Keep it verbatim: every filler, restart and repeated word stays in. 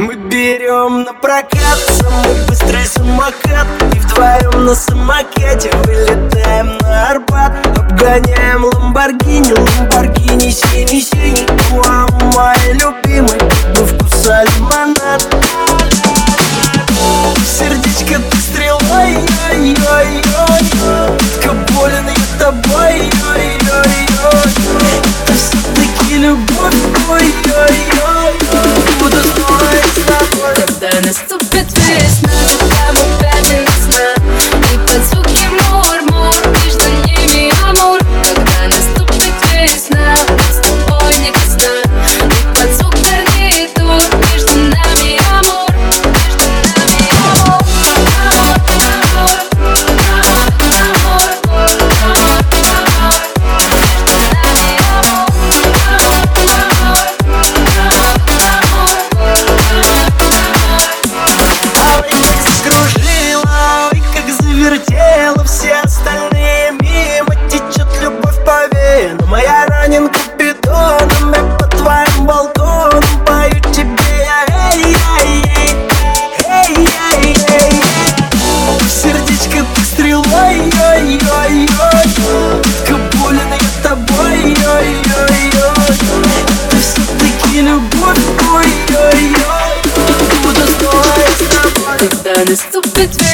Мы берем на прокат самый быстрый самокат и вдвоем на самокате вылетаем на Арбат. Обгоняем Ламборгини, Ламборгини синий-синий. Уа, мой любимый, по вкусу лимонад. Сердечко ты стрелой, ой-ой-ой, болен я тобой, ой-ой-ой. Это все-таки любовь, ой-ой-ой. Буду снова с тобой. Когда наступит весна, когда мы опять весна, и под звуки мур-мур между ними амур. Когда наступит весна, с тобой не весна, и под звук гарнитур между нами амур. Между нами амур, амур, амур, амур, амур, амур, амур. Между нами амур, амур, Ой, как закружила, ой, как завертела. Все остальные мимо, течет любовь по венам. Моя ранен купидоном, я по твоим балконам пою тебе. Эй, эй, эй, эй, эй, эй. Сердечко ты стрелой, ой-ой-ой, болен я тобой, ой-ой-ой. Это все-таки любовь, ой-ой-ой. Буду снова с тобой. когда наступит весна.